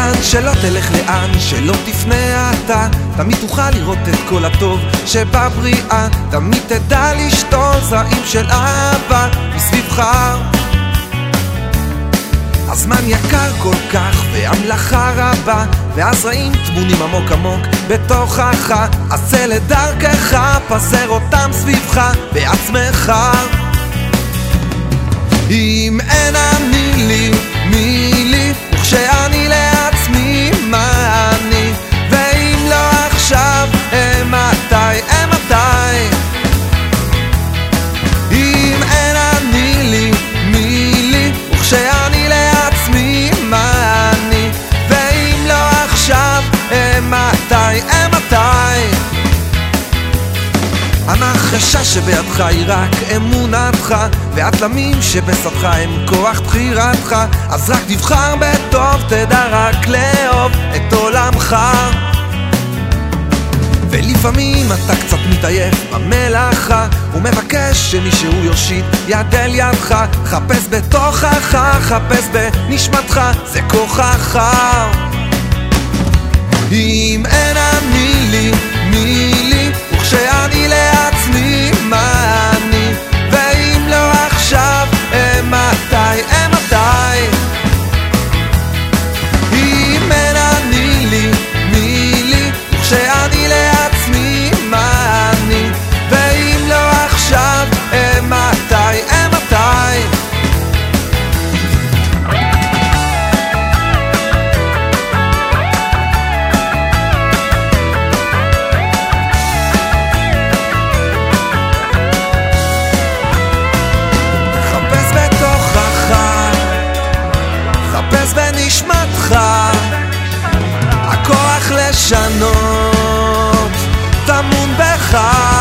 זמן שלא תלך לאן, שלא תפנה אתה, תמיד תוכל לראות את כל הטוב שבבריאה, תמיד תדע לשתול זרעים של אהבה מסביבך. הזמן יקר כל כך והמלאכה רבה, והזרעים טמונים עמוק עמוק בתוכך, עשה לדרכך, פזר אותם סביבך בעצמך. אם אין אני לי, מי לי? וכשאני לעצמי, מה אני? ואם לא עכשיו, מתי? אם אין אני לי, מי לי? וכשאני לעצמי, מה אני? ואם לא עכשיו, מתי? הנחשה שבידך היא רק אמונתך, והתלמים שבשדך הם כוח בחירתך, אז רק תבחר בטוב, תדע רק לאהוב את עולמך. ולפעמים אתה קצת מתעייף במלאכה, ומבקש שמישהו יושיט יד אל ידך, חפש בתוכך, חפש בנשמתך, זה כוחך. אם אין אני לי, מי לי? וכשאני לעצמי, מה אני? ואם לא עכשיו, מתי? אם אין אני לי, מי לי? וכשאני לעצמי, מה אני? ואם לא עכשיו, מתי? בנשמתך הכוח לשנות טמון בך.